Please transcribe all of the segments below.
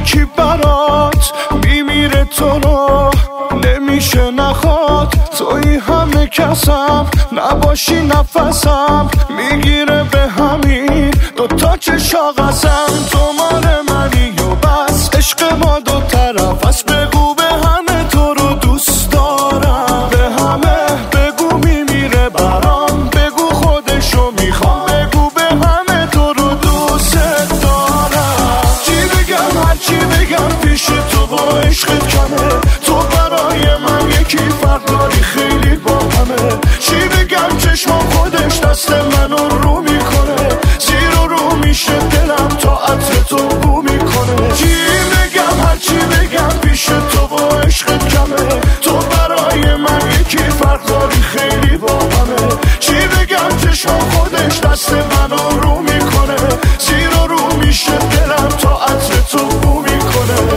یکی برات میمیره تو رو نمیشه نخواد توی همه کسم نباشی نفسم میگیره به همین دوتا چشاقسم تو مال منی و بس عشق ما دو طرف از بگو به همه تو رو دوست دارم به همه بگو میمیره برام بگو خودشو میخوام بگو به همه تو رو دوست دارم چی بگم هرچی بگم پیش تو با عشقت کمه تو برای من یکی فرق داری خیلی با همه چی بگم چشمم خودش دست منو رو میکنه زیر و رو میشه دلم تا عطر تو بو میکنه چی بگم هرچی بگم پیش تو با عشقت کمه تو برای من یکی فرق داری خیلی با همه چی بگم چشمم خودش دست منو رو میکنه زیر و رو میشه دلم تا عطر تو بو میکنه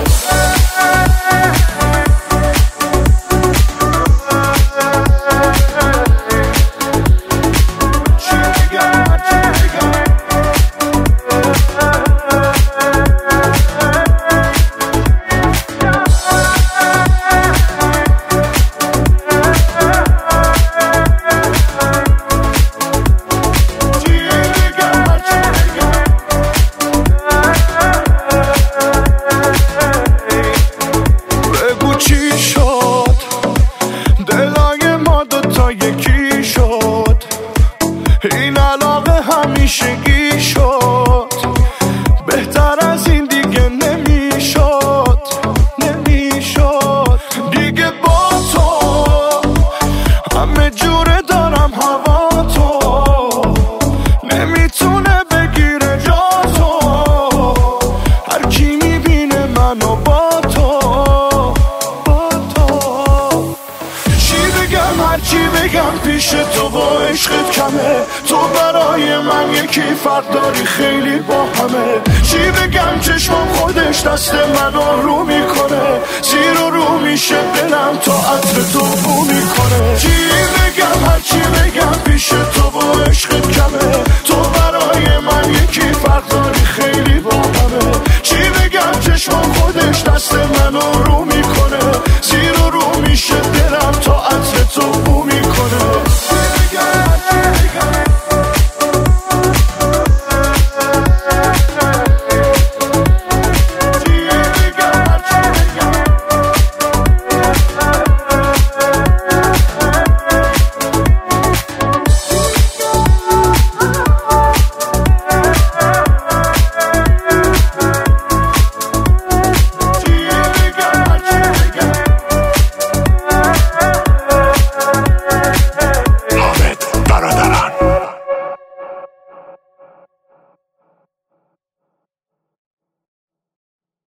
این علاقه همیشگی شد بهتر از این دیگه نمیشد دیگه با تو همه جوره دارم هوا تو نمیتونه بگیره جا تو هر کی میبینه منو با تو چی بگم هرچی بگم پیش تو با عشقت کمه تو برای من یکی فرق داری خیلی با همه چی بگم چشمم خودش دست منو رو میکنه زیر و رو میشه دلم تا عطر تو بو میکنه چی بگم هرچی بگم پیش تو با عشقت کمه